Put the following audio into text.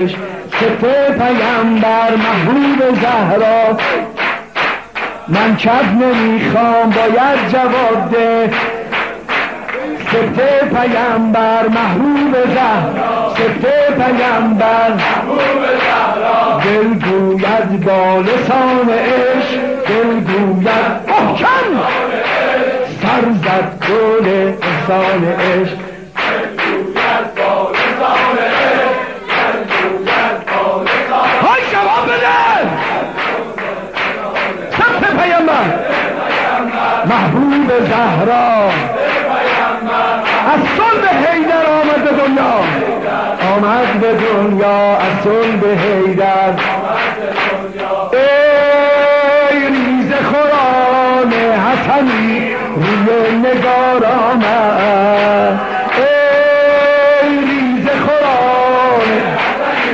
سپه پیامبر محبوب زهرا، من چپ نمیخوام باید جواب ده. سپه پیامبر محبوب زهرا، سپه پیامبر محبوب زهرا، دل گوید با لسان عشق، دل گوید محکم سر زد گل احسان عشق، دل گوید با لسان عشق، دل گوید با لسان عشق. های جواب بده. سپه پیامبر محبوب زهرا از صلب حیدر آمد به دنیا، آمد به دنیا از صلب حیدر.